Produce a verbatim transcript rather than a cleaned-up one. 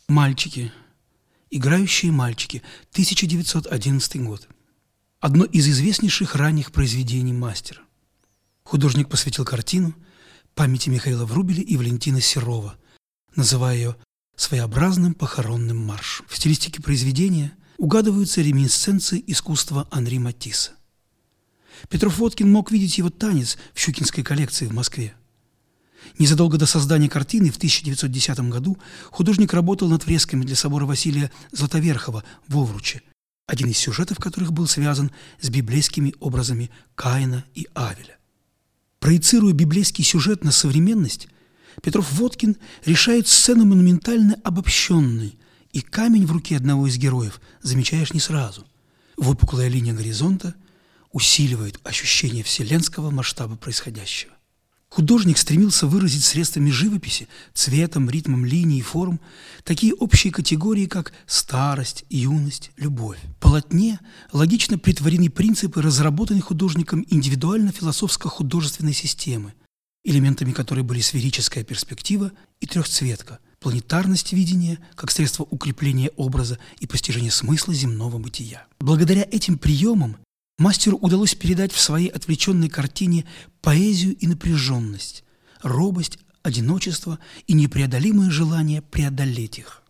Мальчики. Играющие мальчики. тысяча девятьсот одиннадцатый год. Одно из известнейших ранних произведений мастера. Художник посвятил картину памяти Михаила Врубеля и Валентина Серова, называя ее своеобразным похоронным маршем. В стилистике произведения угадываются реминисценции искусства Анри Матисса. Петров-Водкин мог видеть его танец в Щукинской коллекции в Москве. Незадолго до создания картины в тысяча девятьсот десятом году художник работал над фресками для собора Василия Златоверхова в Овруче, один из сюжетов которых был связан с библейскими образами Каина и Авеля. Проецируя библейский сюжет на современность, Петров-Водкин решает сцену монументально обобщенной, и камень в руке одного из героев замечаешь не сразу. Выпуклая линия горизонта усиливает ощущение вселенского масштаба происходящего. Художник стремился выразить средствами живописи, цветом, ритмом линий и форм такие общие категории, как старость, юность, любовь. В полотне логично претворены принципы, разработанные художником индивидуально-философско-художественной системы, элементами которой были сферическая перспектива и трехцветка, планетарность видения как средство укрепления образа и постижения смысла земного бытия. Благодаря этим приемам мастеру удалось передать в своей отвлеченной картине поэзию и напряженность, робость, одиночество и непреодолимое желание преодолеть их.